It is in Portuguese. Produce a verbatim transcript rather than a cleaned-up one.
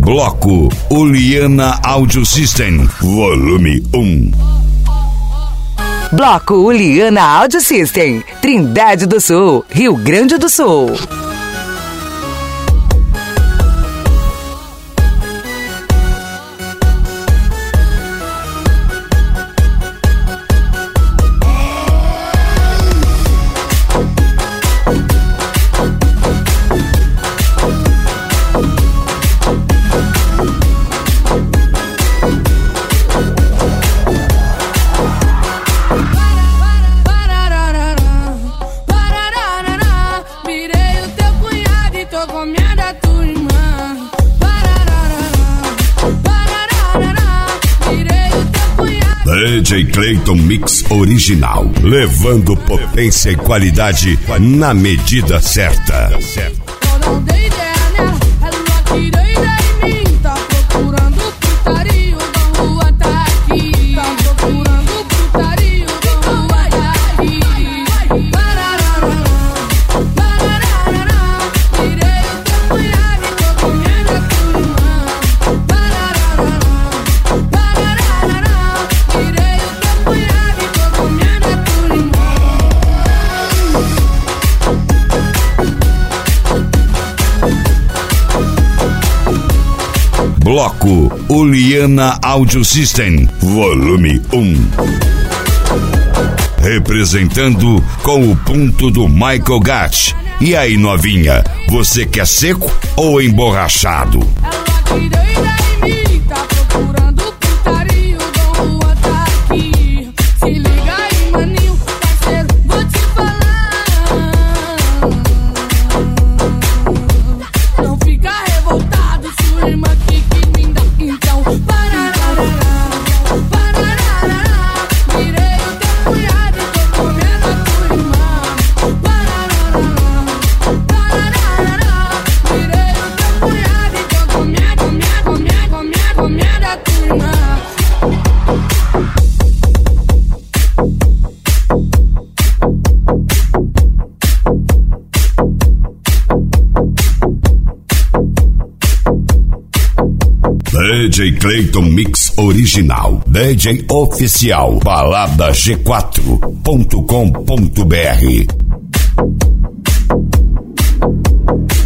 Bloco Uliana Audio System, volume um. Bloco Uliana Audio System, Trindade do Sul, Rio Grande do Sul. D J Clayton Mix Original, levando potência e qualidade na medida certa. não dei ideia nela, ela tirou ideia em mim. Tá procurando putaria, o da rua tá aqui. Tá procurando putaria, o da rua tá aqui. Parararará, parararará, tirei o teu cunhado e tô comendo a tua irmã. Parararará, parararará, tirei o teu cunhado e tô comendo a tua irmã. Bloco Uliana Audio System, volume um. Representando com o ponto do Michael Gatt. E aí, novinha, você quer seco ou emborrachado? Ela tirou ideia em mim, tá procurando putaria, o da rua tá aqui. Se liga aí, maninho, parceiro, vou te falar. Não fica revoltado, sua irmã que quis me dar. Então, parararará, parararará, virei o teu cunhado e tô comendo a tua irmã. Parararará, parararará, virei o teu cunhado e tô comendo, comendo, comendo, comendo, comendo a tua irmã. D J Clayton Mix Original, D J Oficial, balada g quatro ponto com ponto b r.